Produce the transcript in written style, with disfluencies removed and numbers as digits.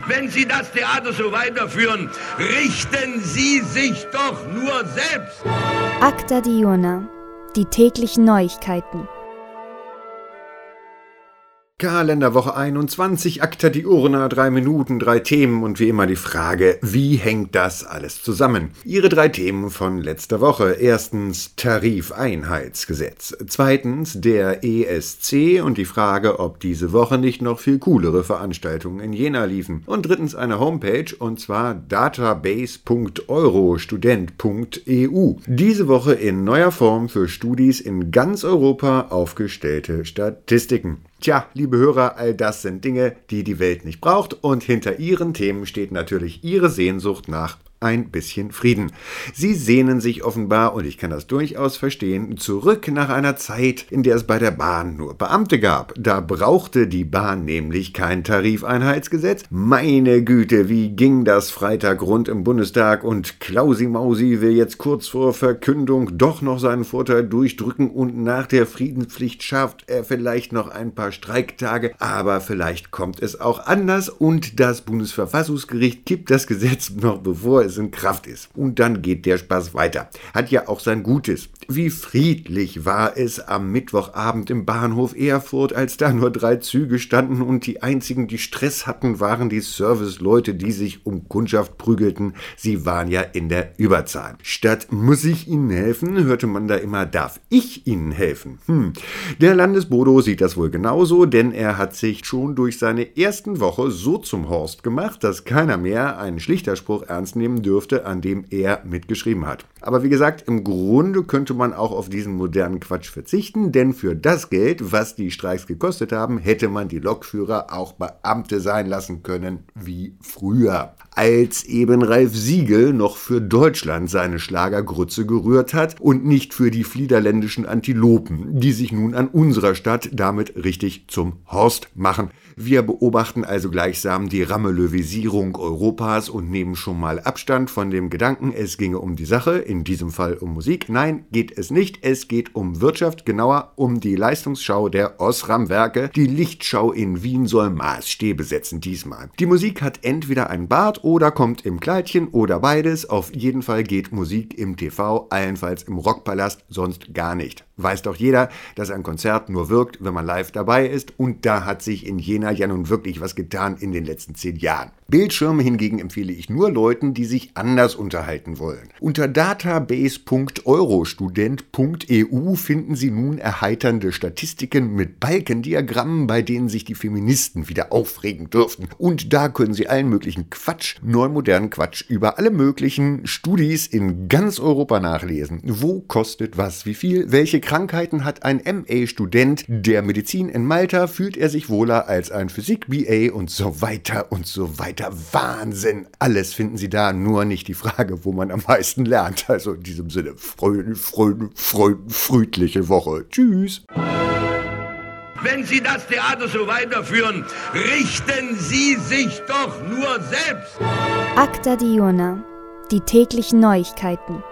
Wenn Sie das Theater so weiterführen, richten Sie sich doch nur selbst. Acta Diurna, die täglichen Neuigkeiten. Kalenderwoche 21, Acta Diurna, 3 Minuten, 3 Themen und wie immer die Frage, wie hängt das alles zusammen? Ihre 3 Themen von letzter Woche. Erstens Tarifeinheitsgesetz. Zweitens der ESC und die Frage, ob diese Woche nicht noch viel coolere Veranstaltungen in Jena liefen. Und drittens eine Homepage und zwar database.eurostudent.eu. Diese Woche in neuer Form für Studis in ganz Europa aufgestellte Statistiken. Tja, liebe Hörer, all das sind Dinge, die die Welt nicht braucht und hinter Ihren Themen steht natürlich Ihre Sehnsucht nach ein bisschen Frieden. Sie sehnen sich offenbar, und ich kann das durchaus verstehen, zurück nach einer Zeit, in der es bei der Bahn nur Beamte gab. Da brauchte die Bahn nämlich kein Tarifeinheitsgesetz. Meine Güte, wie ging das Freitag rund im Bundestag und Klausi Mausi will jetzt kurz vor Verkündung doch noch seinen Vorteil durchdrücken und nach der Friedenspflicht schafft er vielleicht noch ein paar Streiktage, aber vielleicht kommt es auch anders und das Bundesverfassungsgericht kippt das Gesetz noch bevor es in Kraft ist. Und dann geht der Spaß weiter. Hat ja auch sein Gutes. Wie friedlich war es am Mittwochabend im Bahnhof Erfurt, als da nur 3 Züge standen und die einzigen, die Stress hatten, waren die Serviceleute, die sich um Kundschaft prügelten. Sie waren ja in der Überzahl. Statt muss ich Ihnen helfen, hörte man da immer, darf ich Ihnen helfen? Der Landesbodo sieht das wohl genauso, denn er hat sich schon durch seine ersten Woche so zum Horst gemacht, dass keiner mehr einen Schlichterspruch ernst nehmen dürfte, an dem er mitgeschrieben hat. Aber wie gesagt, im Grunde könnte man auch auf diesen modernen Quatsch verzichten, denn für das Geld, was die Streiks gekostet haben, hätte man die Lokführer auch Beamte sein lassen können wie früher. Als eben Ralf Siegel noch für Deutschland seine Schlagergrütze gerührt hat und nicht für die fliederländischen Antilopen, die sich nun an unserer Stadt damit richtig zum Horst machen. Wir beobachten also gleichsam die Ramelövisierung Europas und nehmen schon mal Abstand von dem Gedanken, es ginge um die Sache, in diesem Fall um Musik. Nein, geht es nicht. Es geht um Wirtschaft, genauer um die Leistungsschau der Osram-Werke. Die Lichtschau in Wien soll Maßstäbe setzen diesmal. Die Musik hat entweder einen Bart oder kommt im Kleidchen oder beides. Auf jeden Fall geht Musik im TV, allenfalls im Rockpalast, sonst gar nicht. Weiß doch jeder, dass ein Konzert nur wirkt, wenn man live dabei ist und da hat sich in Jena ja nun wirklich was getan in den letzten 10 Jahren. Bildschirme hingegen empfehle ich nur Leuten, die sich anders unterhalten wollen. Unter database.eurostudent.eu finden Sie nun erheiternde Statistiken mit Balkendiagrammen, bei denen sich die Feministen wieder aufregen dürften. Und da können Sie allen möglichen Quatsch, neumodernen Quatsch über alle möglichen Studis in ganz Europa nachlesen. Wo kostet was, wie viel, welche Krankheiten hat ein MA-Student der Medizin in Malta, fühlt er sich wohler als ein Physik-BA und so weiter und so weiter. Wahnsinn! Alles finden Sie da, nur nicht die Frage, wo man am meisten lernt. Also in diesem Sinne, friedliche Woche. Tschüss! Wenn Sie das Theater so weiterführen, richten Sie sich doch nur selbst. Acta Diurna, die täglichen Neuigkeiten.